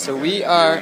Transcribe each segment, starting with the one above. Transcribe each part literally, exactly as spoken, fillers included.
So we are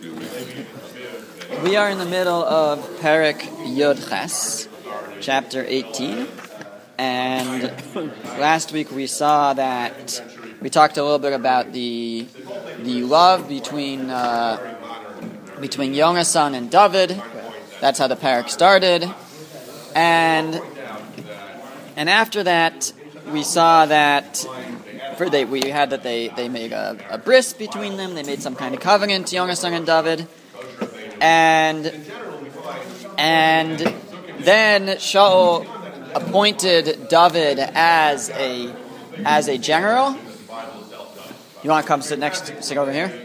we are in the middle of Perek Yod Ches, chapter eighteen, and last week we saw that we talked a little bit about the the love between uh, between Yonasan and David. That's how the Perek started, and and after that we saw that. For they, we had that they, they made a, a bris between them. They made some kind of covenant, Yonasan and David, and and then Shaul appointed David as a as a general. You want to come sit next, sit over here,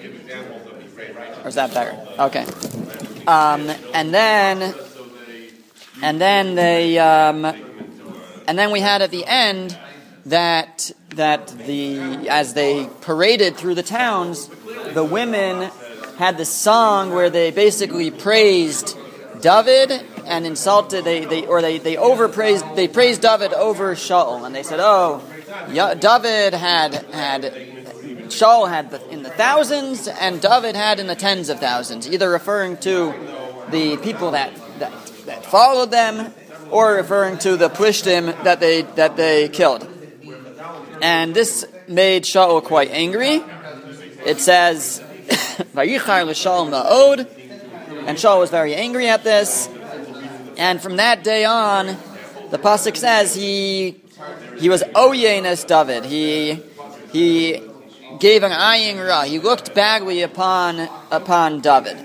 or is that better? Okay. Um, and then and then they um, and then we had at the end that. that the as they paraded through the towns, the women had this song where they basically praised David and insulted they, they or they, they overpraised they praised David over Shaul, and they said, oh, David had had Shaul had in the thousands and David had in the tens of thousands, either referring to the people that that, that followed them or referring to the Plishtim that they that they killed. And this made Shaul quite angry. It says, "Vayichar l'Shaul ma'od," and Shaul was very angry at this. And from that day on, the pasuk says he he was oyenes David. He he gave an ayin ra. He looked badly upon upon David.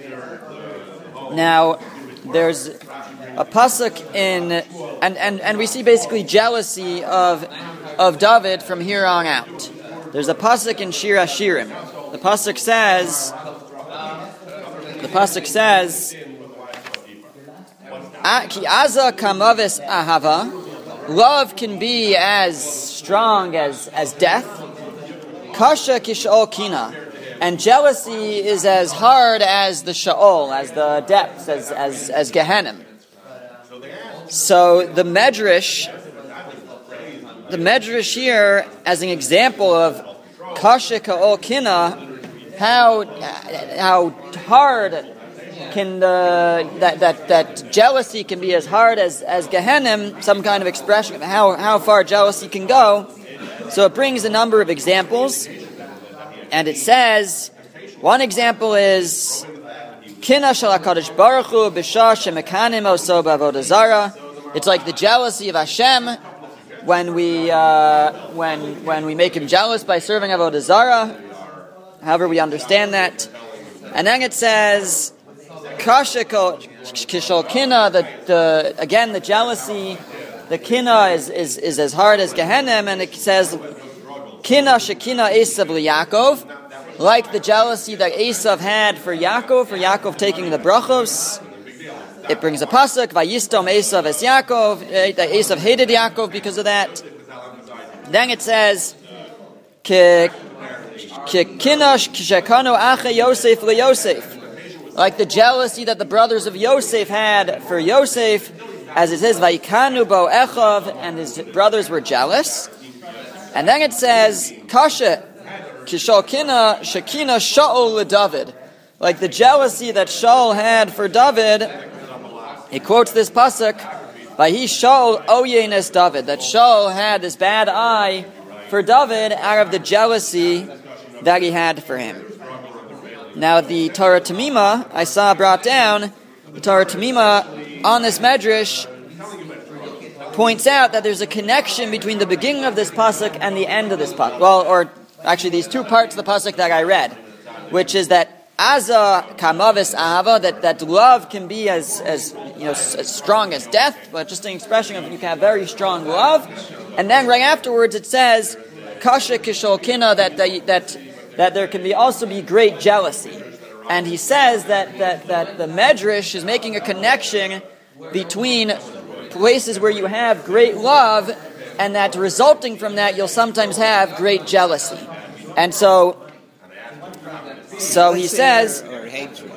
Now, there's a pasuk in, and, and, and we see basically jealousy of. of David from here on out. There's a pasuk in Shir Hashirim. The pasuk says, the pasuk says, Ki aza kamavis ahava, love can be as strong as, as death. Kasha ki sha'ol kina, and jealousy is as hard as the sha'ol, as the depths, as, as, as Gehenim. So the Medrash, The Medrash here, as an example of kasha ka'ol kina, how how hard can the that, that that jealousy can be as hard as as Gehenim, some kind of expression of how how far jealousy can go. So it brings a number of examples, and it says one example is kina shel HaKadosh Baruch Hu b'shah shemekanim oso b'avodah zara. It's like the jealousy of Hashem. When we uh, when when we make him jealous by serving avodah zarah, however we understand that, and then it says kasha kishol kina. The the again the jealousy, the kina is, is, is as hard as Gehenim, and it says kina shekina Esav liYaakov, like the jealousy that Esav had for Yaakov, for Yaakov taking the brachos. It brings a pasuk, Vayistom Esav es Yaakov, that Esav hated Yaakov because of that. Then it says, Ki kinash kishekano ache Yosef le Yosef, like the jealousy that the brothers of Yosef had for Yosef, as it says, Vayikanu bo Echav, and his brothers were jealous. And then it says, Kasha kishol kina shekina Shaul le David, like the jealousy that Shaul had for David. He quotes this pasuk, "Vahi Shaul oyenes David," that Shaul had this bad eye for David out of the jealousy that he had for him. Now, the Torah Tamima I saw brought down, the Torah Tamima on this medrash points out that there's a connection between the beginning of this pasuk and the end of this pasuk. Well, or actually, these two parts of the pasuk that I read, which is that. Aza kamavis ahava, that, that love can be as, as you know as strong as death, but just an expression of you can have very strong love. And then right afterwards it says kasha kishol kina, that that that that there can be also be great jealousy. And he says that that that the Medrash is making a connection between places where you have great love, and that resulting from that you'll sometimes have great jealousy. And so. So he says, or hatred.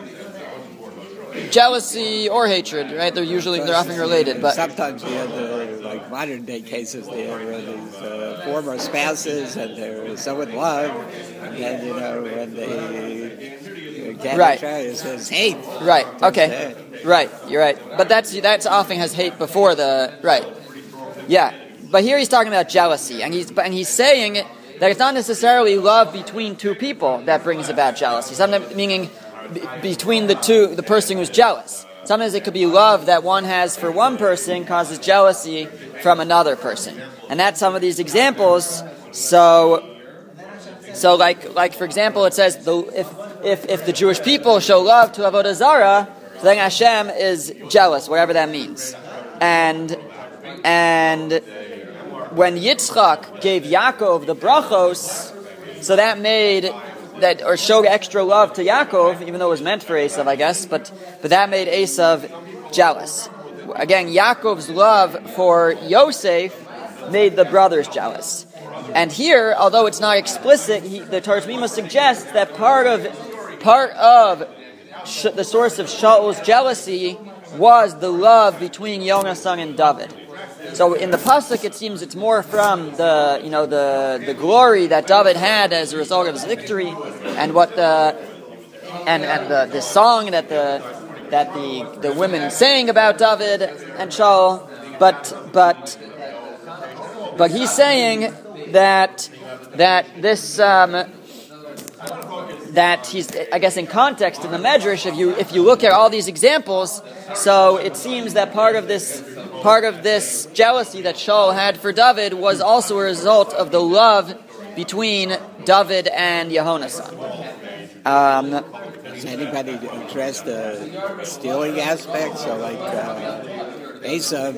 Jealousy or hatred, right? They're usually they're often related, but sometimes you have the like modern day cases there where these uh, former spouses and they're so in love, and then you know when they Right. It says hate. Right. That's Okay. it. Right. You're right. But that's that's often has hate before the right. Yeah. But here he's talking about jealousy, and he's and he's saying that it's not necessarily love between two people that brings about jealousy. Sometimes meaning b- between the two, the person who's jealous. Sometimes it could be love that one has for one person causes jealousy from another person, and that's some of these examples. So, so like like for example, it says the if if if the Jewish people show love to Avodah Zarah, then Hashem is jealous, whatever that means, and and when Yitzchak gave Yaakov the brachos, so that made that or showed extra love to Yaakov, even though it was meant for Esav, I guess, but but that made Esav jealous. Again, Yaakov's love for Yosef made the brothers jealous. And here, although it's not explicit, he, the Torah Shmima suggests that part of part of sh- the source of Shaul's jealousy was the love between Yonasan and David. So in the pasuk, it seems it's more from the you know the the glory that David had as a result of his victory, and what the and and the, the song that the that the the women sang about David and Shaul. But but but he's saying that that this um, that he's I guess in context in the Medrash, if you if you look at all these examples, so it seems that part of this. Part of this jealousy that Shaul had for David was also a result of the love between David and Yehonasan. Um, Does anybody address the stealing aspect? So, like uh, Esav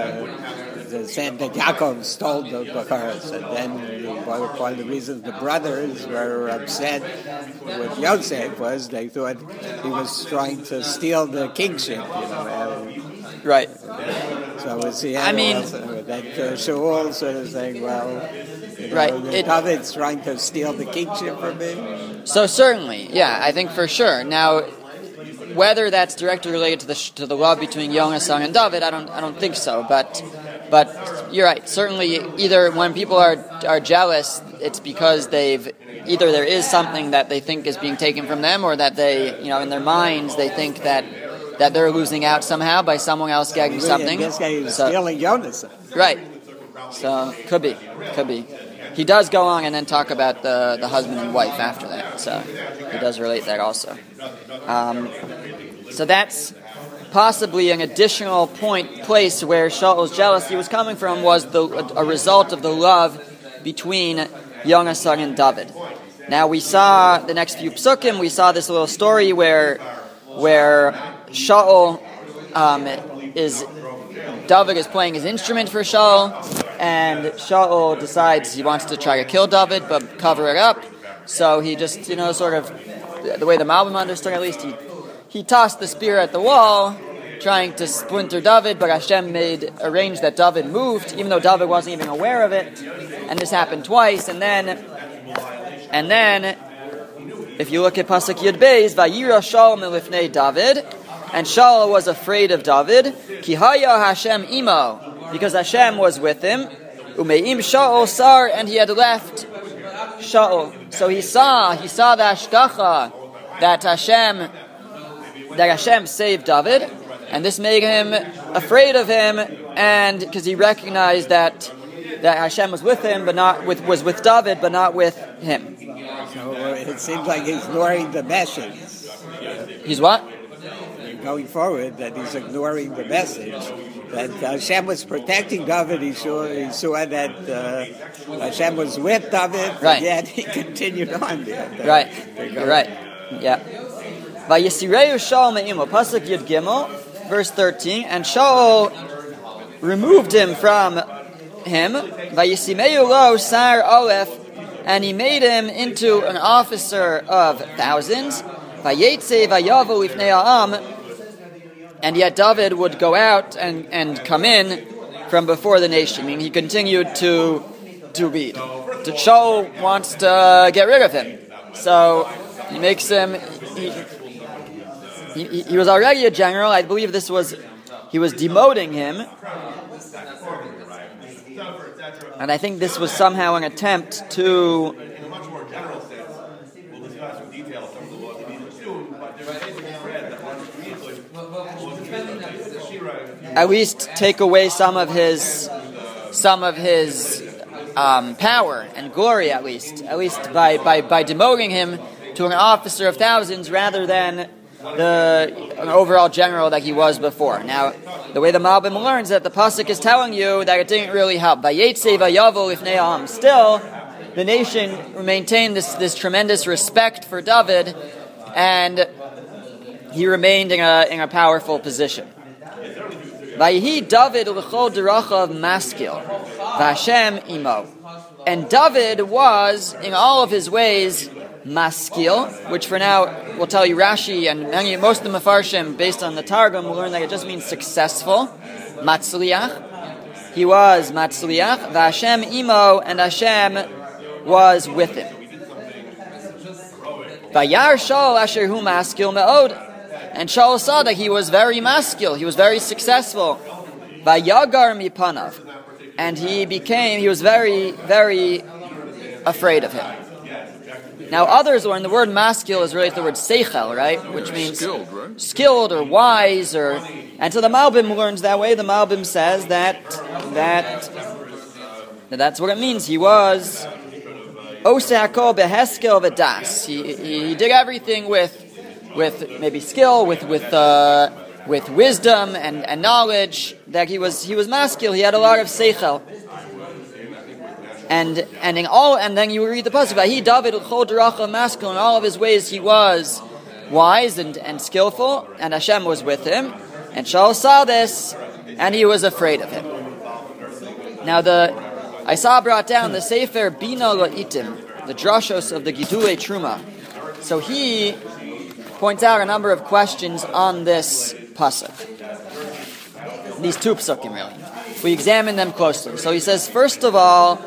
uh, said that Yaakov stole the Bakaras, and then one of the reasons the brothers were upset with Yosef was they thought he was trying to steal the kingship, you know. And, right. So it's the I mean, also, that uh, Shaul sort of saying, well, you know, right. It, David's trying to steal the kingship from me. So certainly, yeah, I think for sure. Now, whether that's directly related to the to the love between Yonasan and David, I don't I don't think so. But but you're right. Certainly, either when people are are jealous, it's because they've either there is something that they think is being taken from them, or that they you know in their minds they think that. that they're losing out somehow by someone else getting something. This guy is so, stealing Yonasan. Right. So, could be. Could be. He does go on and then talk about the, the husband and wife after that. So, he does relate that also. Um, so that's possibly an additional point, place where Shaul's jealousy was coming from, was the a, a result of the love between Yonasan and David. Now, we saw the next few psukim, we saw this little story where where Shaul um, is David is playing his instrument for Shaul, and Shaul decides he wants to try to kill David but cover it up. So he just, you know, sort of the way the Malbim understood, at least he he tossed the spear at the wall, trying to splinter David. But Hashem made arranged that David moved, even though David wasn't even aware of it. And this happened twice, and then and then. If you look at Pasuk Yud Beis, Vayira Shaul milifnei David, and Shaul was afraid of David, Ki haya Hashem imo, because Hashem was with him, Umeim Shaul sar, and he had left Shaul. So he saw, he saw the Hashgacha that Hashem, that Hashem saved David, and this made him afraid of him, and because he recognized that that Hashem was with him, but not with was with David, but not with him. So it seems like he's ignoring the message. He's what? Going forward, that he's ignoring the message. That Hashem was protecting David. He saw, he saw that uh, Hashem was with David, right. Yet he continued on there. Right. You're right. Yeah. Vayisireu Shaul me'imo. Pasuk Yud Gimel, verse thirteen. And Shaul removed him from him. Vayisimeu lo sar aleph. And he made him into an officer of thousands. Vayetze vayavu ifnei ha'am. And yet David would go out and, and come in from before the nation. Meaning he continued to to lead. To Shaul wants to get rid of him. So he makes him... He, he, he was already a general. I believe this was... He was demoting him. And I think this was somehow an attempt to at least take away some of his some of his um, power and glory, at least at least by, by, by demoting him to an officer of thousands rather than the an overall general that he was before. Now, the way the Malbim learns that the pasuk is telling you that it didn't really help. Vayetze vayavu lifnei ha'am. Still, the nation maintained this, this tremendous respect for David, and he remained in a in a powerful position. Vayihi David l'chol derachav maskil, v'Hashem imo. And David was, in all of his ways, maskil, which for now we'll tell you Rashi and many, most of the Mefarshim, based on the Targum, will learn that it just means successful. Matzliach. He was matzliach. V'Hashem imo, and Hashem was with him. Vayar Shaul asher hu maskil me'od. And Shaul saw that he was very maskil, he was very successful. Vayagar mipanav. And he became, he was very, very afraid of him. Now others learn the word maskil is related to the word seichel, right? Which means skilled, right? skilled or wise, or and so the Malbim learns that way. The Malbim says that that, that that's what it means. He was osehakol beheskel v'das. He he did everything with with maybe skill, with with uh, with wisdom and, and knowledge. That he was he was maskil. He had a lot of seichel. And and in all and then you read the pasuk. He David l'chol derachav maskil. In all of his ways he was wise and, and skillful, and Hashem was with him. And Shaul saw this, and he was afraid of him. Now the I saw brought down the Sefer Bina La'itim, the drashos of the Gidulei Truma. So he points out a number of questions on this pasuk. These two psukim, really. We examine them closely. So he says, first of all,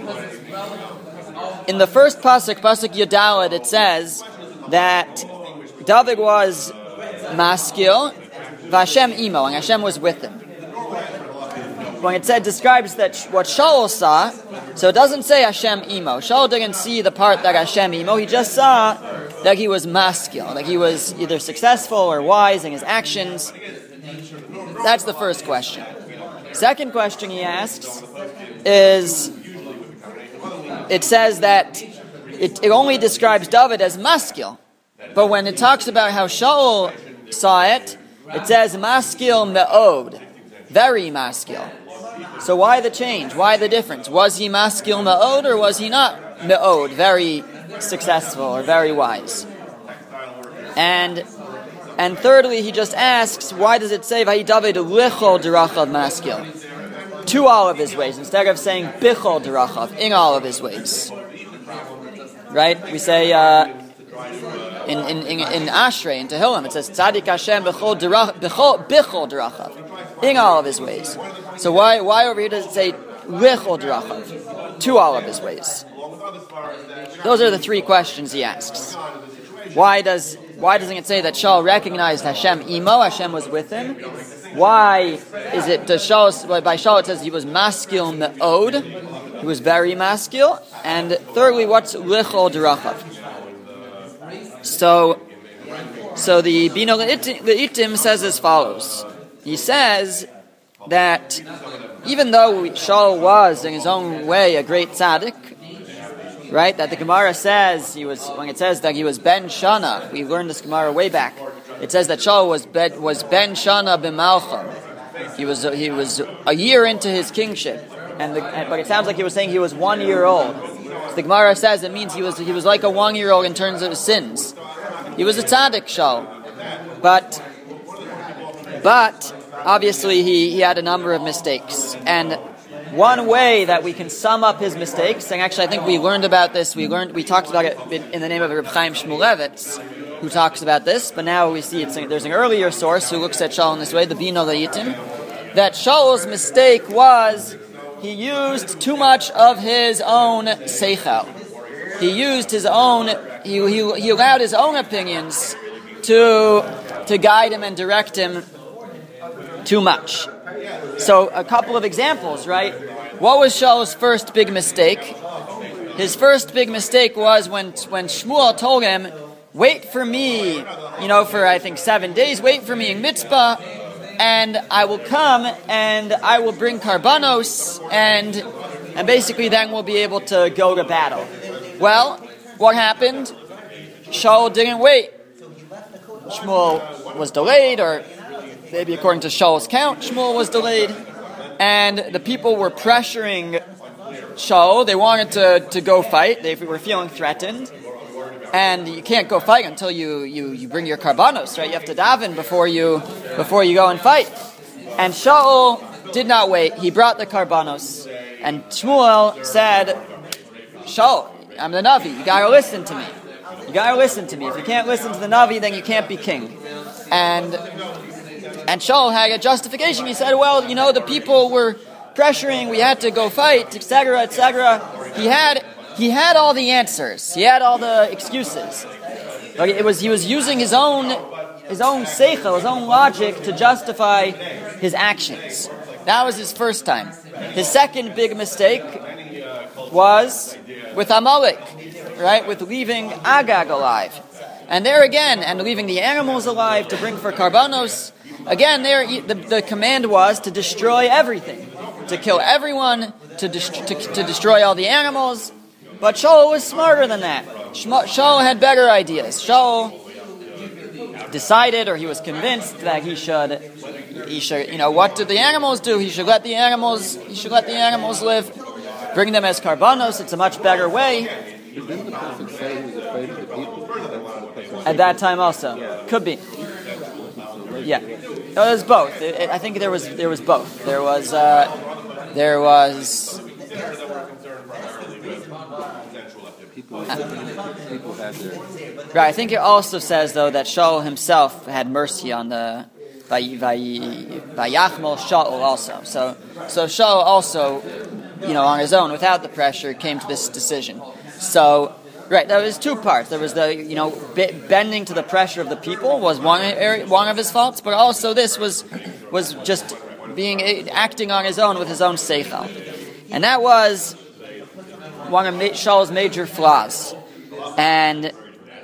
in the first pasuk, pasuk Yudalad, it says that David was maskil, v'Hashem imo, and Hashem was with him. When it said describes that sh- what Shaul saw, so it doesn't say Hashem imo. Shaul didn't see the part that Hashem imo. He just saw that he was maskil, that he was either successful or wise in his actions. That's the first question. Second question he asks is, it says that it, it only describes David as maskil, but when it talks about how Shaul saw it, it says maskil me'od, very maskil. So why the change? Why the difference? Was he maskil me'od or was he not me'od, very successful or very wise? And and thirdly, he just asks, why does it say Vayi David lichol derachav maskil? To all of his ways, instead of saying bichol derachav, in all of his ways. Right? We say uh, in, in, in, in Ashrei, in Tehillim, it says Tzadik Hashem bichol derachav, in all of his ways. So why why over here does it say lichol derachav? To all of his ways. Those are the three questions he asks. Why does why doesn't it say that Shaul recognized Hashem imo, Hashem was with him? Why is it, does Shaul, by Shaul it says he was maskil me'od, he was very maskil, and thirdly, what's lichol derachav? So, so the Bina La'itim says as follows. He says that even though Shaul was in his own way a great tzaddik, right? That the Gemara says he was, when it says that he was Ben Shana, we learned this Gemara way back. It says that Shaul was Ben, was Ben Shana b'Malcham. He was he was a year into his kingship, and, the, and but it sounds like he was saying he was one year old. So the Gemara says it means he was he was like a one year old in terms of his sins. He was a tzaddik Shaul, but but obviously he, he had a number of mistakes. And one way that we can sum up his mistakes, and actually I think we learned about this, we learned, we talked about it in, in the name of Reb Chaim Shmulevitz, who talks about this, but now we see it's, there's an earlier source who looks at Shaul in this way, the Bina La'itim, that Shaul's mistake was he used too much of his own seichel. He used his own, he, he, he allowed his own opinions to, to guide him and direct him too much. So a couple of examples, right? What was Shaul's first big mistake? His first big mistake was when when Shmuel told him wait for me, you know, for I think seven days, wait for me in Mitzpah, and I will come and I will bring karbanos, and and basically then we'll be able to go to battle. Well, what happened? Shaul didn't wait. Shmuel was delayed, or maybe according to Shaul's count, Shmuel was delayed, and the people were pressuring Shaul. They wanted to, to go fight. They were feeling threatened. And you can't go fight until you, you, you bring your karbanos, right? You have to daven before you before you go and fight. And Shaul did not wait. He brought the karbanos. And Shmuel said, Shaul, I'm the Navi. You gotta listen to me. You gotta listen to me. If you can't listen to the Navi, then you can't be king. And and Shaul had a justification. He said, well, you know, the people were pressuring. We had to go fight, et cetera, et cetera. He had... He had all the answers. He had all the excuses. But it was he was using his own his own seichel, his own logic to justify his actions. That was his first time. His second big mistake was with Amalek, right? With leaving Agag alive. And there again, and leaving the animals alive to bring for karbanos. Again, there the, the command was to destroy everything, to kill everyone, to, dest- to, to destroy all the animals. But Shaul was smarter than that. Shaul had better ideas. Shaul decided, or he was convinced, that he should, he should, you know, what did the animals do? He should let the animals, he should let the animals live, bring them as karbanos. It's a much better way. Didn't the prophet say he was afraid of the people? At that time, also, could be. Yeah, it was both. It, it, I think there was there was both. There was uh, there was. People, people had their... Right, I think it also says, though, that Shaul himself had mercy on the Vayachmol Shaul also. So, so Shaul also, you know, on his own, without the pressure, came to this decision. So, right, there was two parts. There was the, you know, b- bending to the pressure of the people was one area, one of his faults, but also this was was just being acting on his own with his own seichel, and that was one of Shaul's major flaws. And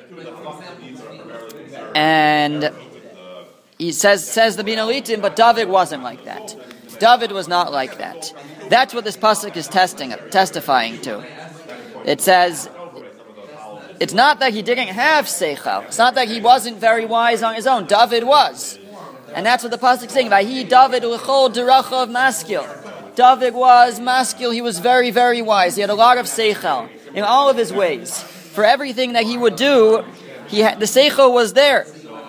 and he says says the Binolitim, but David wasn't like that. David was not like that. That's what this pasuk is testing, testifying to. It says it's not that he didn't have seichel. It's not that he wasn't very wise on his own. David was, and that's what the pasuk is saying. Vahi David l'chol derachav maskil. David was maskil. He was very, very wise. He had a lot of seichel in all of his ways. For everything that he would do, he had, the seichel was there.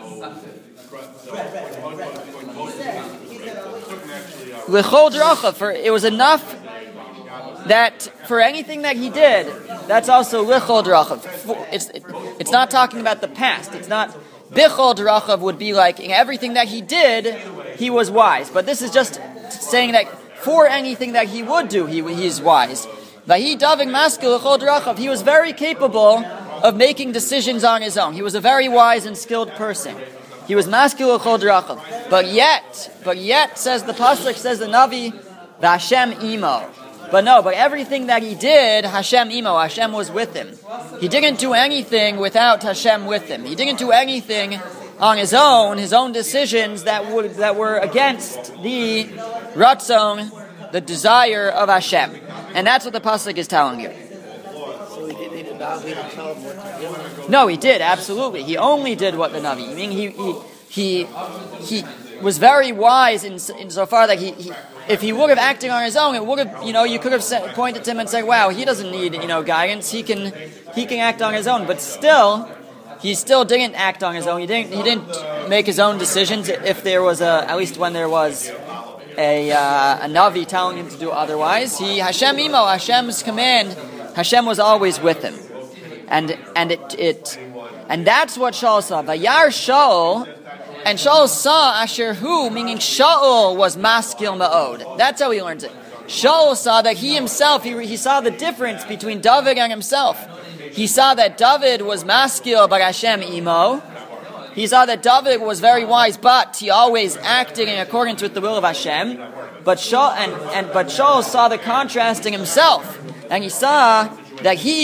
L'chol derachav. For it was enough that for anything that he did, that's also lichol derachav. It's it's not talking about the past. It's not bichol derachav would be like in everything that he did, he was wise. But this is just saying that for anything that he would do, he he's wise. Vahi David maskil lichol derachav. He was very capable of making decisions on his own. He was a very wise and skilled person. He was maskil lichol derachav. But yet, but yet, says the pasuk, says the Navi, v'Hashem imo. But no, but everything that he did, Hashem imo, Hashem was with him. He didn't do anything without Hashem with him. He didn't do anything on his own, his own decisions that would that were against the ratzon, the desire of Hashem. And that's what the pasuk is telling you. So he didn't need a Navi to tell him what to do? No, he did, absolutely. He only did what the Navi. I mean, he he he, he was very wise in insofar that he, he if he would have acted on his own, it would have, you know, you could have said, pointed to him and said, wow, he doesn't need, you know, guidance. He can, he can act on his own. But still, he still didn't act on his own. He didn't, he didn't make his own decisions. If there was a, at least when there was a, uh, a Navi telling him to do otherwise, he, Hashem imo, Hashem's command, Hashem was always with him. And, and it, it, and that's what Shaul saw. Vayar Shaul, and Shaul saw Asher Hu, meaning Shaul was maskil ma'od. That's how he learns it. Shaul saw that he himself, he, he saw the difference between David and himself. He saw that David was maskil, but Hashem imo. He saw that David was very wise, but he always acted in accordance with the will of Hashem. But Shaul, and, and, but Shaul saw the contrast in himself. And he saw that he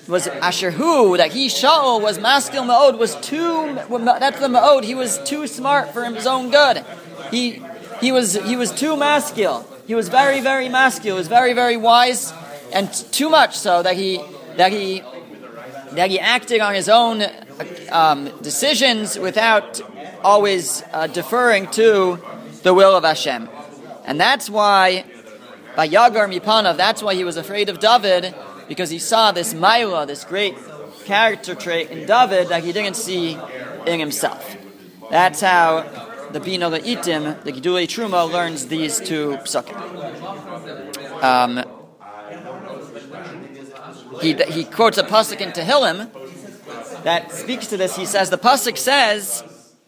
was Asher Hu, that he, Shaul, was maskil ma'od, was too, that's the ma'od, he was too smart for his own good. He he was he was too maskil. He was very, very maskil, he was very, very wise, and too much so that he that he that he acted on his own um, decisions without always uh, deferring to the will of Hashem. And that's why, by Yagar Mipanav, that's why he was afraid of David, because he saw this Maila, this great character trait in David that he didn't see in himself. That's how the Bina Le'itim, the Gidulei Truma, learns these two psukim. Um, he, he quotes a pasuk in Tehillim that speaks to this. He says, the pasuk says,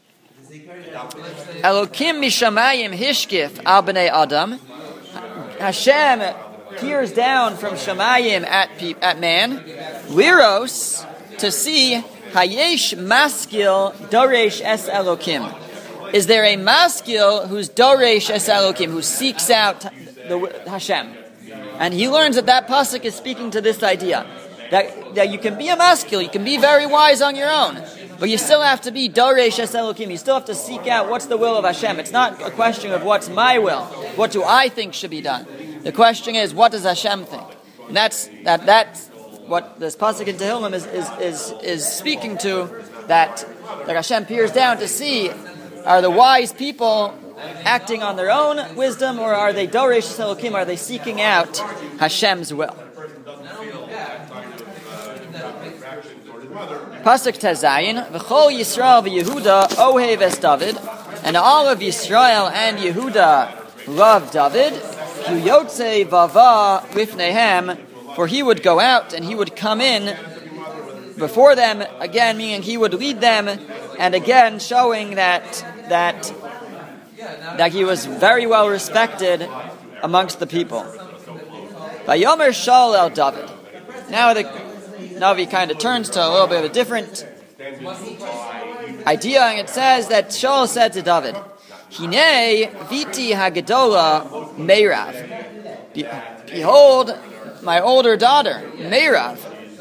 Elokim mishamayim hishkif al b'nei Adam. Hashem peers down from Shamayim at at man, liros, to see hayesh maskil doresh es Elokim. Is there a maskil who's doresh es Elokim, who seeks out the Hashem? And he learns that that pasuk is speaking to this idea that that you can be a maskil, you can be very wise on your own, but you still have to be doresh es Elokim. You still have to seek out what's the will of Hashem. It's not a question of what's my will, what do I think should be done. The question is, what does Hashem think? And that's that. That's what this pasuk in Tehillim is, is is is speaking to. That that Hashem peers down to see, are the wise people acting on their own wisdom, or are they doresh Elokim? Are they seeking out Hashem's will? Pasuk Tezayin, V'chol Yisrael v'Yehuda ohev es David, and all of Yisrael and Yehuda love David. Yotze vava lifnehem, for he would go out and he would come in before them, again meaning he would lead them, and again showing that that that he was very well respected amongst the people. Vayomer Shaul el David. Now the Navi kind of turns to a little bit of a different idea, and it says that Shaul said to David, Hine viti hagadola Meirav. Behold, my older daughter, Meirav.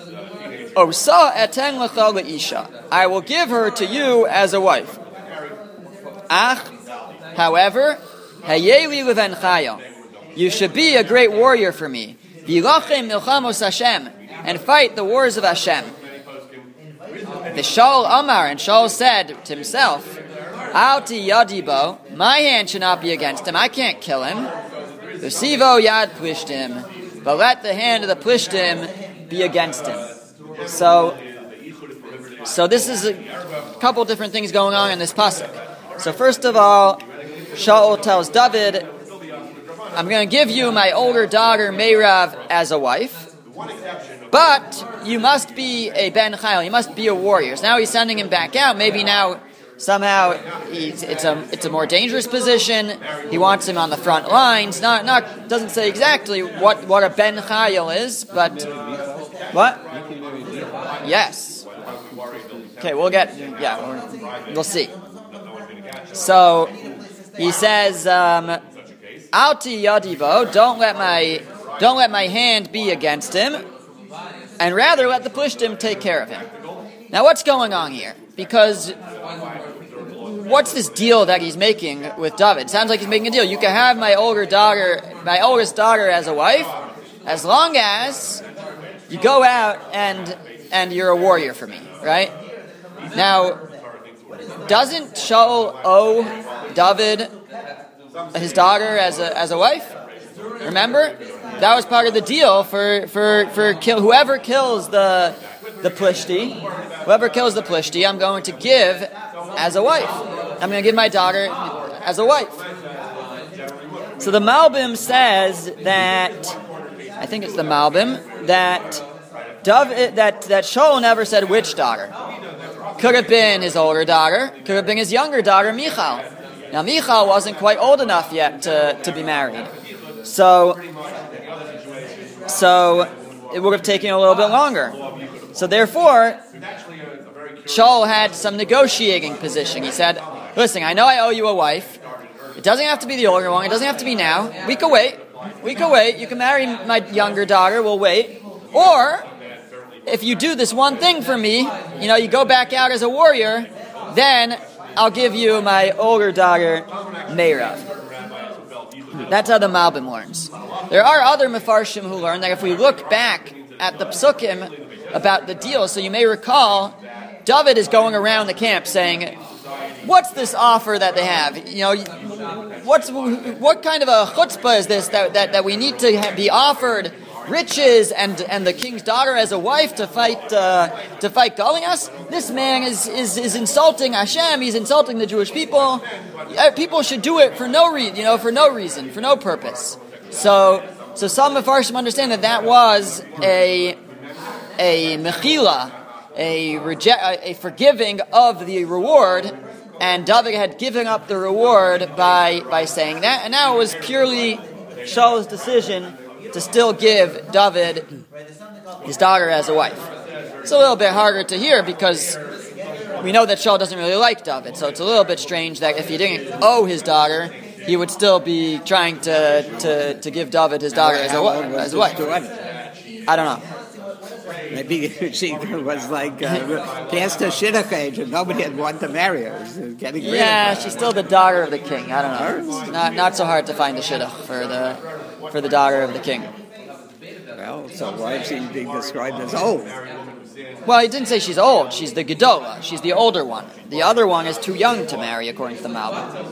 Osa eten lecha leisha. I will give her to you as a wife. Ach, however, hayeli leven chaya. You should be a great warrior for me. Vilachem milchamos Hashem, and fight the wars of Hashem. The Shaul Amar, and Shaul said to himself, Alti yadibo, my hand should not be against him. I can't kill him. V'sivo yad plishtim, but let the hand of the plishtim be against him. So, so this is a couple different things going on in this pasuk. So first of all, Shaul tells David, I'm going to give you my older daughter Meirav as a wife, but you must be a Ben Chayil, you must be a warrior. So now he's sending him back out. Maybe now somehow he's, it's a it's a more dangerous position. He wants him on the front lines. Not not doesn't say exactly what, what a Ben Chayil is, but what? Yes. Okay, we'll get yeah, we'll see. So he says, um, Alti yadivo, don't let my don't let my hand be against him, and rather let the plishtim take care of him. Now, what's going on here? Because what's this deal that he's making with David? Sounds like he's making a deal. You can have my older daughter, my oldest daughter, as a wife, as long as you go out and and you're a warrior for me, right? Now, doesn't Shaul owe David his daughter as a as a wife? Remember, that was part of the deal for for for kill whoever kills the the plishti, whoever kills the plishti, I'm going to give as a wife. I'm going to give my daughter as a wife. So the Malbim says that, I think it's the Malbim, that David, that that Shaul never said which daughter. Could have been his older daughter, could have been his younger daughter, Michal. Now, Michal wasn't quite old enough yet to, to be married. So, so it would have taken a little bit longer. So therefore, Shaul had some negotiating position. He said, listen, I know I owe you a wife. It doesn't have to be the older one. It doesn't have to be now. We can wait. We can wait. You can marry my younger daughter. We'll wait. Or, if you do this one thing for me, you know, you go back out as a warrior, then I'll give you my older daughter, Meirav. That's how the Malbim learns. There are other Mefarshim who learn that if we look back at the Psukim about the deal, so you may recall, David is going around the camp saying, what's this offer that they have? You know, what's what kind of a chutzpah is this that, that, that we need to have, be offered riches and, and the king's daughter as a wife to fight uh, to fight Goliath? This man is, is, is insulting Hashem. He's insulting the Jewish people. People should do it for no reason, you know, for no reason, for no purpose. So, so some Mefarshim understand that that was a a mechila, a reject, a forgiving of the reward, and David had given up the reward by by saying that, and now it was purely Shaul's decision to still give David his daughter as a wife. It's a little bit harder to hear because we know that Shaul doesn't really like David, so it's a little bit strange that if he didn't owe his daughter, he would still be trying to to, to give David his daughter as a, as a wife. I don't know. Maybe she was like uh, past her shidduch age and nobody had wanted to marry her. It was getting rid yeah, of her. She's still the daughter of the king. I don't know. It's not not so hard to find the shidduch for the for the daughter of the king. Well, so why is she being described as old? Well, he didn't say she's old. She's the Gedola. She's the older one. The other one is too young to marry, according to the Malbim.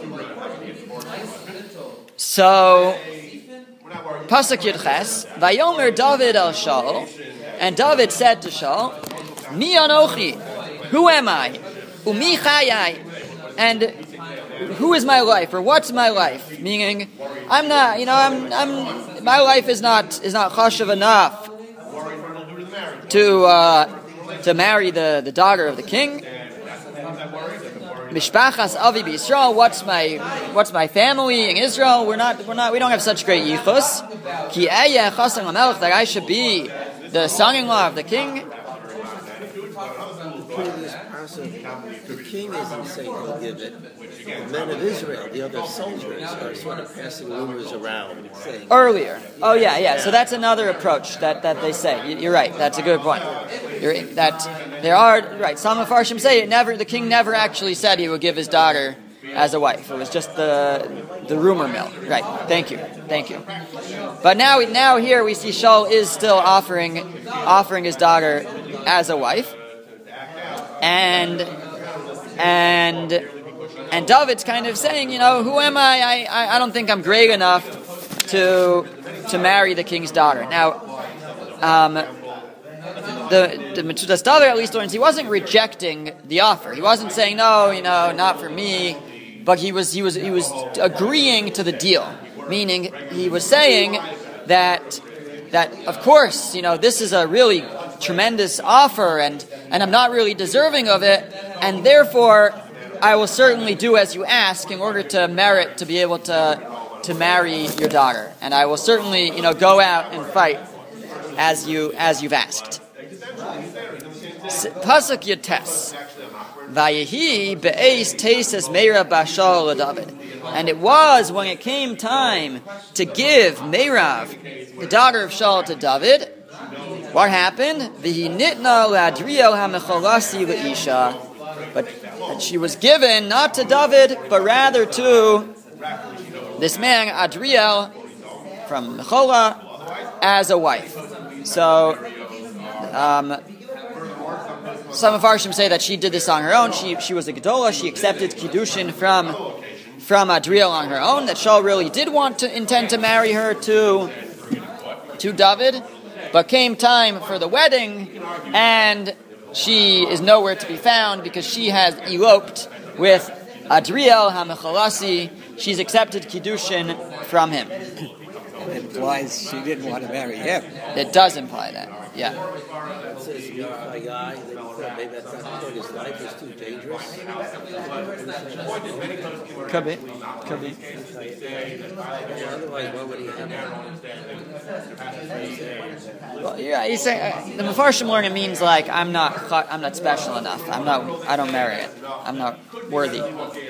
So, Pasuk Yud Ches, Vayomer David el Shaul, and David said to Shaul, Mi anochi, who am I? Umi chayai, and who is my life, or what's my life? Meaning, I'm not, you know, I'm, I'm, my life is not is not chashuv enough to uh, to marry the, the daughter of the king. Mishpachas avi b'Yisrael. What's my what's my family in Israel? We're not we're not we don't have such great yichus. Ki eyeh chasam lamelech, that I should be the son-in-law of the king. The king isn't saying he'll give it. The men of Israel, the other soldiers, are sort of passing rumors around. Saying, Earlier. Oh, yeah, yeah. So that's another approach that, that they say. You're right. That's a good point. You're, that there are, right, some of Farshim say it never, the king never actually said he would give his daughter as a wife. It was just the the rumor mill. Right. Thank you. Thank you. But now now here we see Shaul is still offering offering his daughter as a wife. And and and David's kind of saying, you know, who am I? I, I, I don't think I'm great enough to to marry the king's daughter. Now, um, the the Metzudas David at least learns he wasn't rejecting the offer. He wasn't saying no, you know, not for me. But he was he was he was agreeing to the deal, meaning he was saying that that of course, you know, this is a really tremendous offer, and and I'm not really deserving of it, and therefore I will certainly do as you ask in order to merit to be able to to marry your daughter, and I will certainly, you know, go out and fight as you as you've asked. Pasuk Yates. Vayehi be'eis teses Meirav b'Shaul David, and it was when it came time to give Meirav, the daughter of Shaul, to David. What happened? V'hi nitna le'Adriel ha'mecholasi le'isha, but that she was given not to David, but rather to this man Adriel from Mechola as a wife. So. Um, Some of Farshim say that she did this on her own. She she was a Gedola. She accepted Kiddushin from from Adriel on her own. That Shaul really did want to intend to marry her to to David, but came time for the wedding, and she is nowhere to be found because she has eloped with Adriel HaMecholasi. She's accepted Kiddushin from him. It implies she didn't want to marry him. It does imply that, yeah. it says, "You a guy that thought maybe that's not because his life is too dangerous." Could be. Could be. Otherwise, what would he have? Well, yeah, he's saying uh, the Mefarshim learn it means like I'm not I'm not special enough. I'm not I don't merit it. I'm not worthy.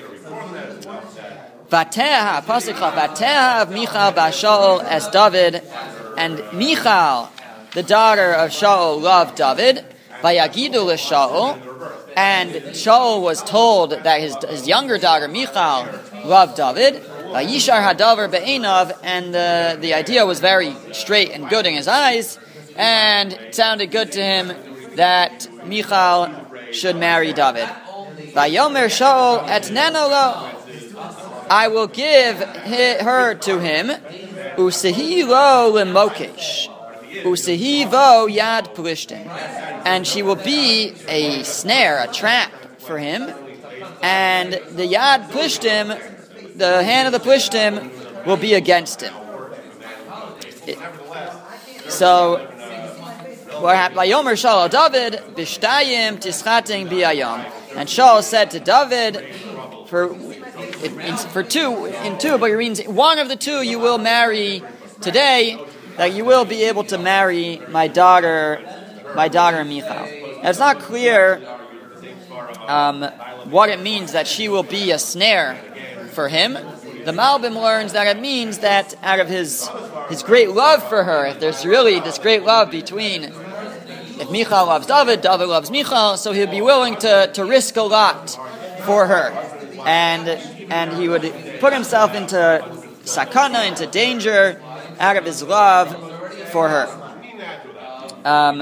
Vateha pasuk Vateha of Michal b'Shaul as David, and Michal the daughter of Shaul, loved David. Vayagidu l'Shaul, and Shaul was told that his his younger daughter Michal loved David. Vayishar hadavar be'einav, and the the idea was very straight and good in his eyes, and it sounded good to him that Michal should marry David. Vayomer Shaul etneno lo, I will give her to him. Usehi lo lemokesh, usehi vo yad plishtim, and she will be a snare, a trap for him, and the yad plishtim, the hand of the plishtim, will be against him. It, so, what happened? Vayomer Shaul David bishtayim tischating biyayom, and Shaul said to David, for it means for two in two, but it means one of the two you will marry today, that you will be able to marry my daughter, my daughter Michal. Now, it's not clear um, what it means that she will be a snare for him. The Malbim learns that it means that out of his his great love for her, if there's really this great love between, if Michal loves David, David loves Michal, so he'll be willing to, to risk a lot for her. And and he would put himself into sakana, into danger, out of his love for her. Um,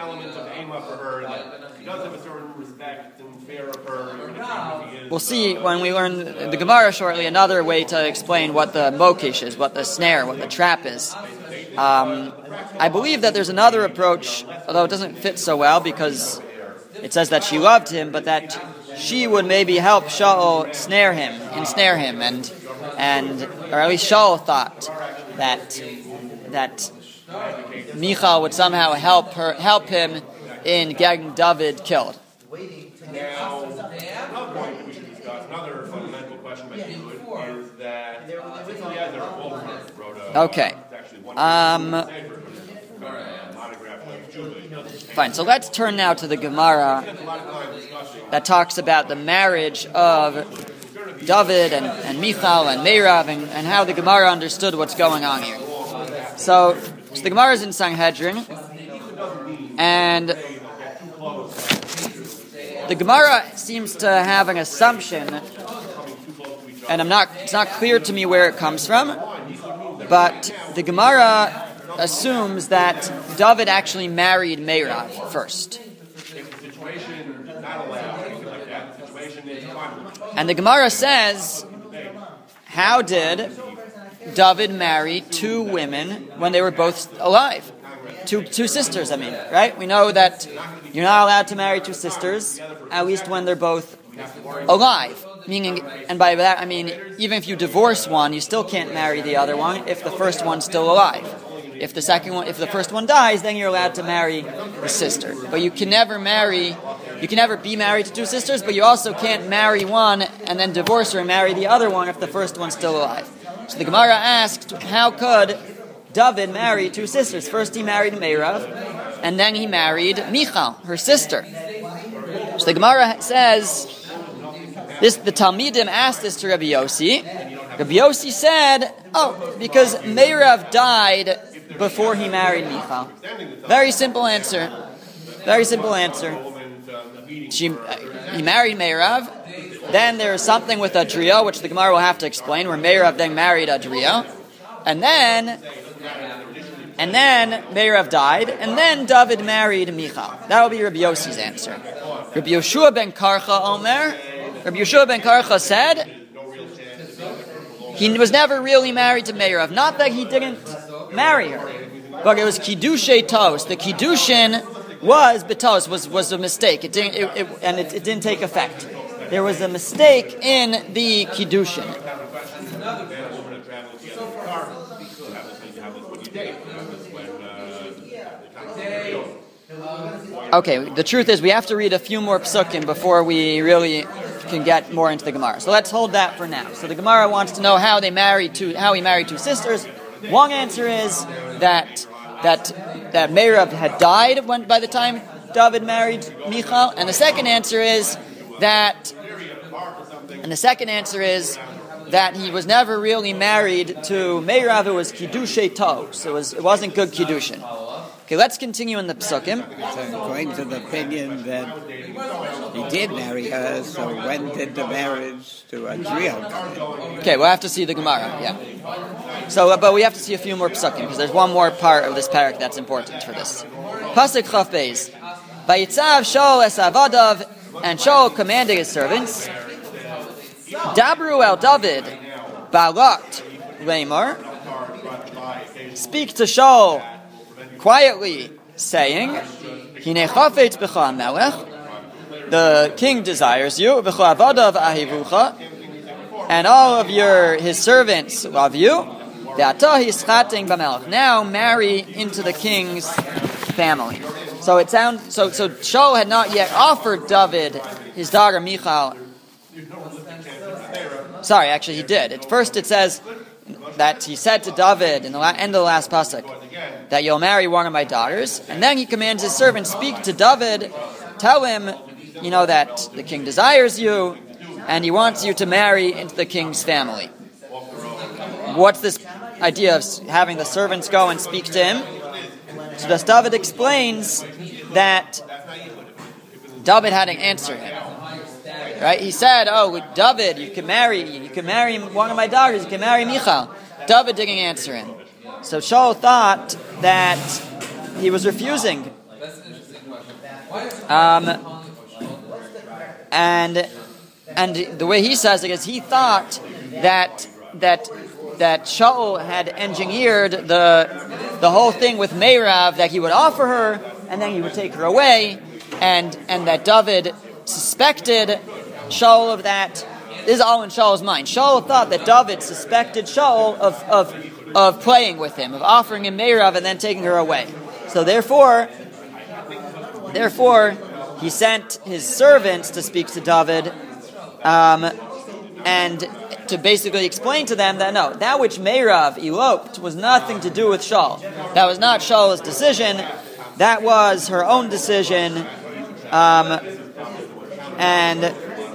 we'll see when we learn the Gemara shortly another way to explain what the mokesh is, what the snare, what the trap is. Um, I believe that there's another approach, although it doesn't fit so well because it says that she loved him, but that she would maybe help Shaul snare him, ensnare him, and and or at least Shaul thought that that Michal would somehow help her, help him in getting David killed. Now, another point that we should discuss, another fundamental question about Yehud is that Eliezer Wolfram wrote a Okay. Um. Fine, so let's turn now to the Gemara that talks about the marriage of David and, and Michal and Meirav, and, and how the Gemara understood what's going on here. So, so the Gemara is in Sanhedrin, and the Gemara seems to have an assumption, and I'm not it's not clear to me where it comes from, but the Gemara assumes that David actually married Meirav first. And the Gemara says, how did David marry two women when they were both alive? Two two sisters, I mean, right? We know that you're not allowed to marry two sisters, at least when they're both alive. Meaning, and by that I mean, even if you divorce one, you still can't marry the other one if the first one's still alive. If the second one, if the first one dies, then you're allowed to marry the sister. But you can never marry, you can never be married to two sisters, but you also can't marry one and then divorce her and marry the other one if the first one's still alive. So the Gemara asked, how could David marry two sisters? First he married Meirav, and then he married Michal, her sister. So the Gemara says, this the Talmidim asked this to Rabbi Yossi. Rabbi Yossi said, oh, because Meirav died before he married Michal. Very simple answer. Very simple answer. She, uh, he married Meirav. Then there is something with Adria, which the Gemara will have to explain, where Meirav then married Adria. And then, and then Meirav died, and then David married Michal. That will be Rabbi Yossi's answer. Rabbi Yoshua ben Karcha Omer, Rabbi Yoshua ben Karcha said, he was never really married to Meirav. Not that he didn't marry her, but it was Kiddushay Tos. The Kiddushin was Betos, was, was a mistake. It didn't, it, it, and it, it didn't take effect. There was a mistake in the Kiddushin. Okay, the truth is we have to read a few more psukim before we really can get more into the Gemara. So let's hold that for now. So the Gemara wants to know how they married two, how he married two sisters. One answer is that that that Meirav had died when, by the time David married Michal, and the second answer is that and the second answer is that he was never really married to Meirav. It was Kiddushay Tos. It was it wasn't good Kiddushin. Okay, let's continue in the Psukim. So according to the opinion that he did marry her, so when did the marriage to Adriel come in? Okay, we'll have to see the Gemara, yeah. So, uh, but we have to see a few more Psukim, because there's one more part of this parak that's important for this. Pasuk Chaf Beis. Vayitzav Shaul es avadav, and Shaul commanded his servants, Dabru el David, Balak Lamar, speak to Shaul quietly, saying, Hine chafetz b'cha melech, the king desires you, v'cha avadav ahivucha, and all of your his servants love you. Ve'ata hischating b'melech. Now marry into the king's family. So it sounds so. So Shaul had not yet offered David his daughter Michal. Sorry, actually he did. At first it says that he said to David in the la- end of the last pasuk that you'll marry one of my daughters, and then he commands his servant, speak to David, tell him, you know, that the king desires you, and he wants you to marry into the king's family. What's this idea of having the servants go and speak to him? So thus David explains that David had to answer him. Right? He said, "Oh, David, you can marry, you can marry one of my daughters. You can marry Michal." David didn't answer him, so Shaul thought that he was refusing. Um, and and the way he says it is, he thought that that that Shaul had engineered the the whole thing with Meirav, that he would offer her and then he would take her away, and and that David suspected Shaul of that. This is all in Shaul's mind. Shaul thought that David suspected Shaul of, of, of playing with him, of offering him Meirav and then taking her away. So therefore, therefore, he sent his servants to speak to David, um, and to basically explain to them that no, that which Meirav eloped was nothing to do with Shaul. That was not Shaul's decision. That was her own decision. Um, and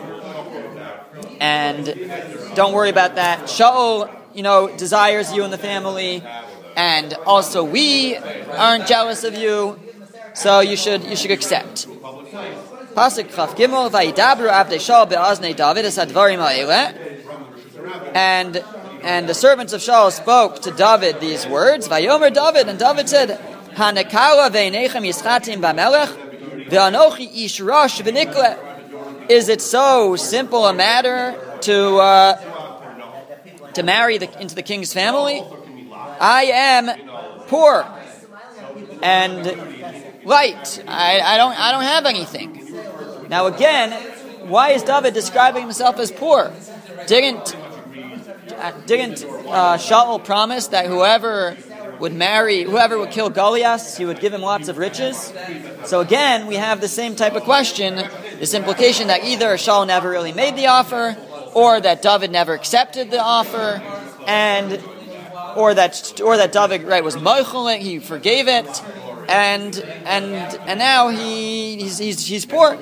And don't worry about that. Shaul, you know, desires you in the family, and also we aren't jealous of you, so you should you should accept. Pasuk Chaf Gimel Vayidabru Abdei Shaul be'aznei David es hadvarim ha'eleh, and and the servants of Shaul spoke to David these words. Vayomer David, and David said, Hanekala ve'nechem yischatim b'melech ve'anochi ish rosh v'nikle. Is it so simple a matter to uh, to marry the, into the king's family? I am poor and light. I, I don't I don't have anything. Now again, why is David describing himself as poor? Didn't uh, didn't uh, Shaul promise that whoever would marry, whoever would kill Goliath, he would give him lots of riches? So again, we have the same type of question, this implication that either Shaul never really made the offer, or that David never accepted the offer, and or that or that David right was mochel, he forgave it, and and and now he he's he's, he's poor.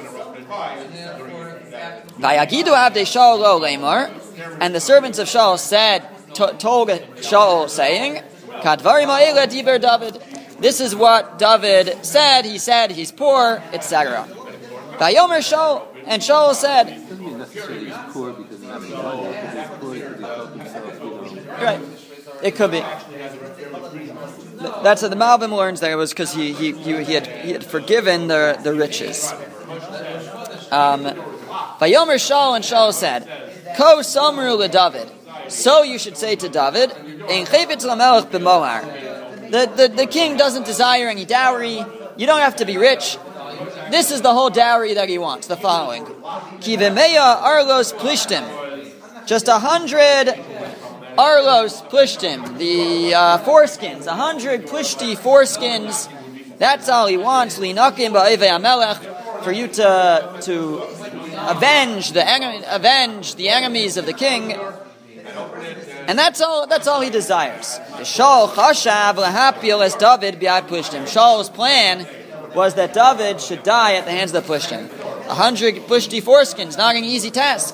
Vayagidu avdei Shaul lo lemar, and the servants of Shaul said to, told Shaul saying, Kadvarim ha'ela diber David. This is what David said. He said he's poor, et cetera. Vayomer Shaul, and Shaul said, It doesn't mean necessarily he's poor because of having money. He's poor because he felt himself, you know. Right. It could be. That's what the Malbim learns there, was because he, he, he, he, had, he had forgiven the, the riches. Um, Vayomer Shaul, and Shaul said, Ko Samru le David. So you should say to David, Ein chayvetz lamelech b'mohar. The, the the king doesn't desire any dowry. You don't have to be rich. This is the whole dowry that he wants. The following: Ki v'meya arlos plishtim. Just a hundred arlos plishtim, the uh, foreskins, a hundred plishti foreskins. That's all he wants. Linakim ba'evei hamelech, for you to to avenge the enemy, avenge the enemies of the king. And that's all. That's all he desires. Shaul chashav lahapil es David biad plishtim. Shaul's plan was that David should die at the hands of the plishtim. A hundred plishti foreskins, not an easy task.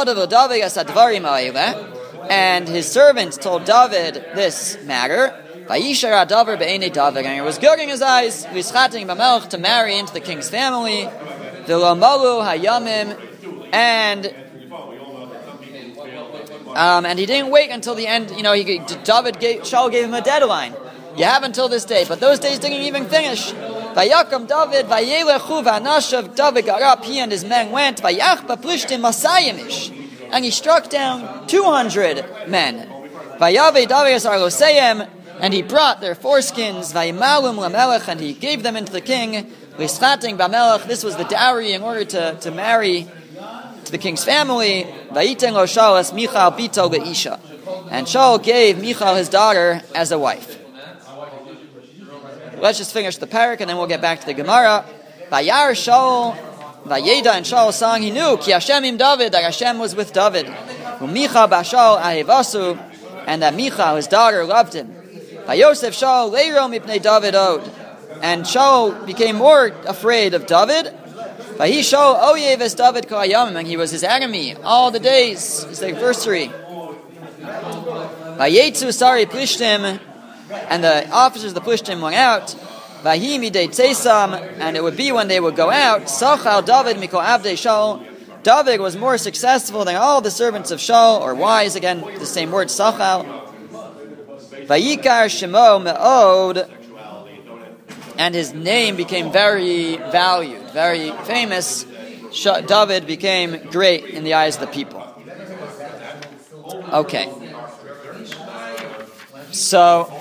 And his servants told David this matter. Vayishar David be'enei David, and he was gouging his eyes, V'ischating b'melech, to marry into the king's family, V'lo malu hayamim, and um, and he didn't wait until the end. You know, he David gave, Shaul gave him a deadline. You have until this day, but those days didn't even finish. Vayakam David, vayelechu v'anashav, David got up, he and his men went, vayachba plishtim masayimish, and he struck down two hundred men. Vayave David es arloseyem, and he brought their foreskins, vayimalum lamelech, and he gave them into the king, v'ischating b'melech, this was the dowry in order to, to marry to the king's family, vayiten lo Shaul es Michal bito be'isha, and Shaul gave Michal his daughter as a wife. Let's just finish the parak and then we'll get back to the Gemara. Vayar Shaul, Vayeda, and Shaul sang, he knew, Ki Hashem im David, that Hashem was with David. U'michal b'Shaul ahevasu, and that Michal, his daughter, loved him. Vayosef Shaul leiro mipnei David od, and Shaul became more afraid of David. Vayi Shaul oyev es David kol hayamim, and he was his enemy all the days, his adversary. Vayetzu sari plishtim, and the officers of the Plishtim went out. Vahi midei tzeisam, and it would be when they would go out. Sachal David mikol avdei Shaul. David was more successful than all the servants of Shaul, or wise, again, the same word, Sachal. Vayikar Shemo me'od, and his name became very valued, very famous. David became great in the eyes of the people. Okay. So,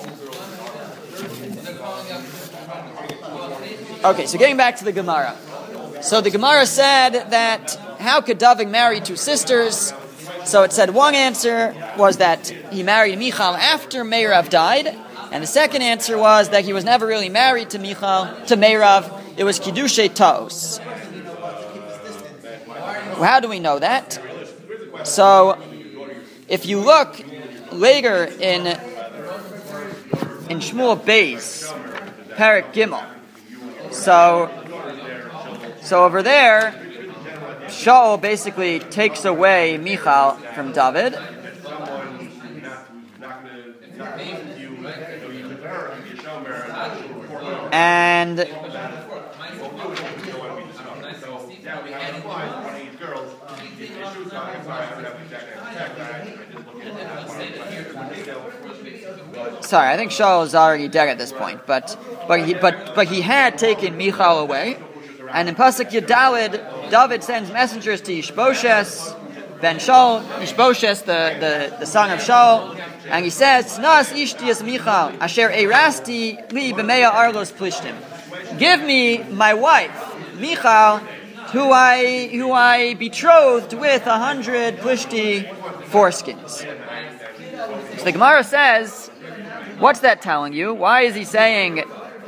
Okay, so getting back to the Gemara. So the Gemara said that how could David marry two sisters? So it said one answer was that he married Michal after Meirav died, and the second answer was that he was never really married to Michal, to Meirav. It was Kiddushay Taos. Well, how do we know that? So if you look later in in Shmuel Beis, Parak Gimel, So, so over there, Shaul basically takes away Michal from David. And sorry, I think Shaul is already dead at this point, but but he but but he had taken Michal away, and in Pasuk Yudalid, David sends messengers to Ishboshes, ben Shaul, Ishboshes, the, the, the son of Shaul, and he says, "Nas ishtias Michal, asher erasti li b'meya arlos plishtim." Give me my wife, Michal, who I who I betrothed with a hundred plishti foreskins. So the Gemara says, what's that telling you? Why is he saying?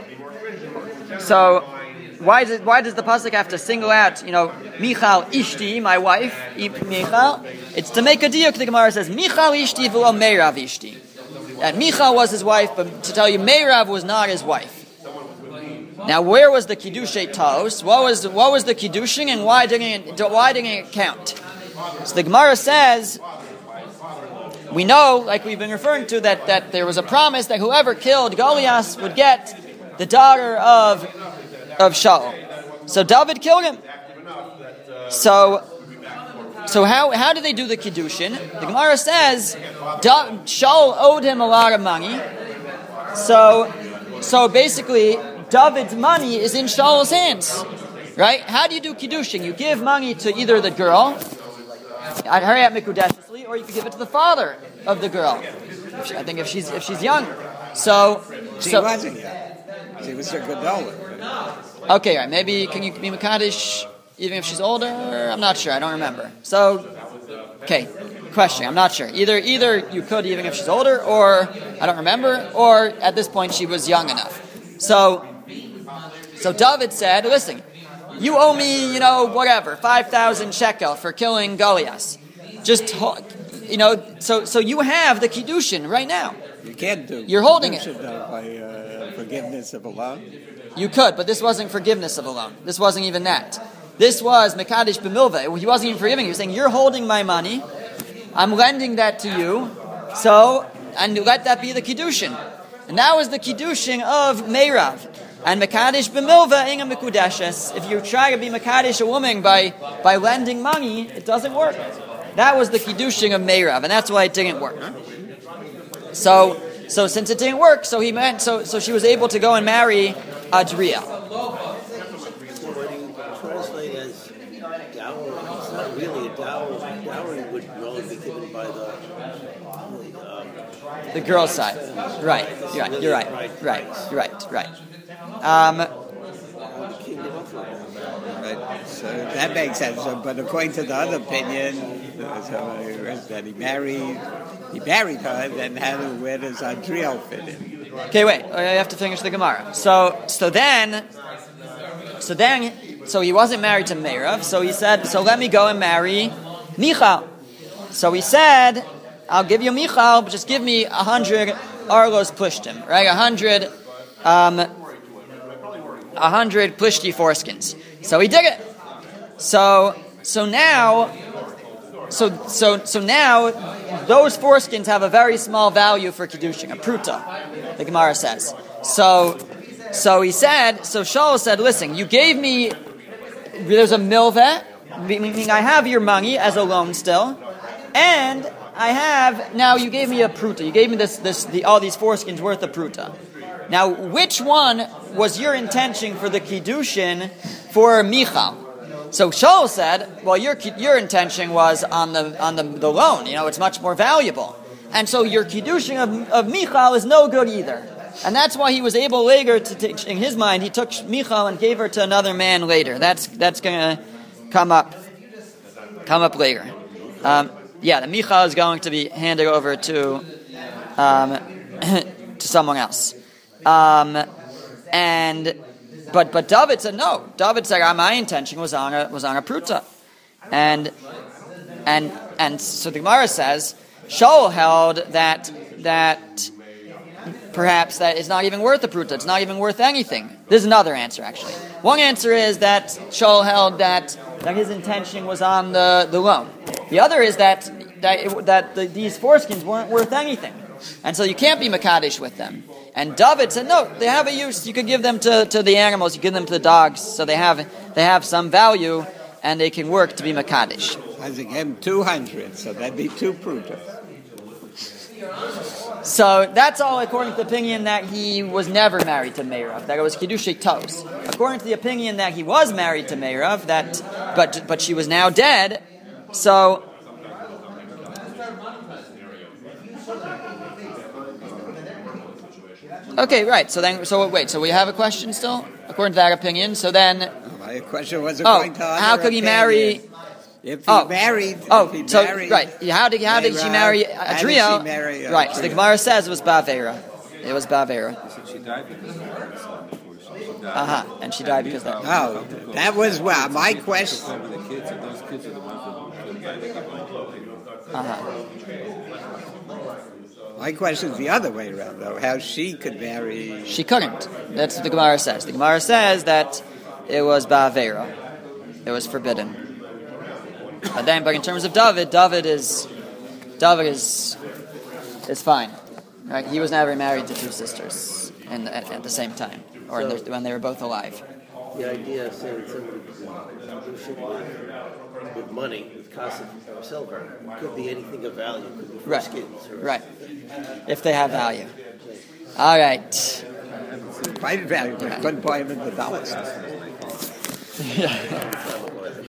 So, why does why does the pasuk have to single out, you know, Michal ishti, my wife, Michal? It's to make a diuk. The Gemara says, Michal ishti v'lo Meirav ishti. That Michal was his wife, but to tell you, Meirav was not his wife. Now, where was the kiddushay taos? What was what was the kiddushin, and why didn't it, why didn't it count? So the Gemara says, we know, like we've been referring to, that, that there was a promise that whoever killed Goliath would get the daughter of of Shaul. So David killed him. So, so how how did they do the kiddushin? The Gemara says da, Shaul owed him a lot of money. So, so basically, David's money is in Shaul's hands, right? How do you do kiddushin? You give money to either the girl, hurry up mikudeshly, or you could give it to the father of the girl. If she, I think if she's if she's young. So, she so, wasn't young. She was a Gedolah. Okay, right. Maybe can you be Makadish even if she's older? I'm not sure. I don't remember. So, okay. Question. I'm not sure. Either either you could even if she's older, or I don't remember, or at this point she was young enough. So, so David said, "Listen, you owe me, you know, whatever, five thousand shekel for killing Goliath. Just, you know, so so you have the kiddushin right now. You can't do. You're holding it by uh, forgiveness of a loan. You could, but this wasn't forgiveness of a loan. This wasn't even that. This was Mekadesh B'milveh. He wasn't even forgiving. He was saying, you're holding my money. I'm lending that to you. So, and let that be the Kiddushin. And that was the kiddushin of Meirav. And Mekadesh b'milva inga mekudeshes. If you try to be Mekadesh a woman by, by lending money, it doesn't work. That was the kiddushin of Meirav, and that's why it didn't work. So, so since it didn't work, so he meant so so she was able to go and marry Adriel. So what do you translate as dowry? It's not really a dowry. Dowry would only be given by the um, The girl's side, right? You're right. You're right. Right. You're right. Right. Um, the king didn't offer it. But, so that makes sense. So, but according to the other opinion, so that he married, he married her, then how do, where does Adriel fit in? okay, wait. I have to finish the Gemara. So, so then, so then, so he wasn't married to Meirav. So he said, "So let me go and marry Michal." So he said, "I'll give you Michal, but just give me a hundred arlos plishtim, right? A hundred." Um, a hundred plishti foreskins. So he did it. So so now so so so now those foreskins have a very small value for kiddushin, a pruta, the Gemara says. So so he said, so Shaul said, listen, you gave me, there's a milveh, meaning I have your money as a loan still, and I have, now you gave me a pruta, you gave me this this the, all these foreskins worth of pruta. Now, which one was your intention for the kiddushin for Michal? So Shaul said, well, your your intention was on the on the, the loan. You know, it's much more valuable. And so your kiddushin of, of Michal is no good either. And that's why he was able later to take, in his mind, he took Michal and gave her to another man later. That's that's going to come up, come up later. Um, yeah, the Michal is going to be handed over to um, to someone else. Um, and but but David said no. David said, ah, my intention was on a was on a pruta, and and and so the Gemara says Shaul held that that perhaps that it's not even worth a pruta. It's not even worth anything. There's another answer actually. One answer is that Shaul held that that his intention was on the, the loan. The other is that that it, that the, these foreskins weren't worth anything, and so you can't be mekadesh with them. And David said, no, they have a use. You could give them to, to the animals. You give them to the dogs. So they have they have some value, and they can work to be Makadish. I gave him two hundred, so that'd be two prutas. So that's all according to the opinion that he was never married to Meirav, that it was Kiddushei Tos. According to the opinion that he was married to Meirav, that but but she was now dead, so... Okay, right. So then, so wait. So we have a question still, according to that opinion. So then, my question was oh, according to how could he opinion. marry? If he oh, married, oh, if he so married, right. How did how did she marry Adriel? Right. Adriel. So the Gemara says it was Bavera. It was Bavera. She died because of her. Uh huh. And she died because of that. Oh, that was well. My question. The kids, and those kids are the ones that. Uh huh. My question is the other way around, though. How she could marry? She couldn't. That's what the Gemara says. The Gemara says that it was Ba'avera. It was forbidden. But then, but in terms of David, David is David is is fine. Right? He was never married to two sisters in the, at, at the same time, or so, the, when they were both alive. The idea of saying somebody should with money, with cost of silver, could be anything of value. Could be right. skins or right. If they have value. All right. Quite valuable. Couldn't buy them in the dollars. Yeah.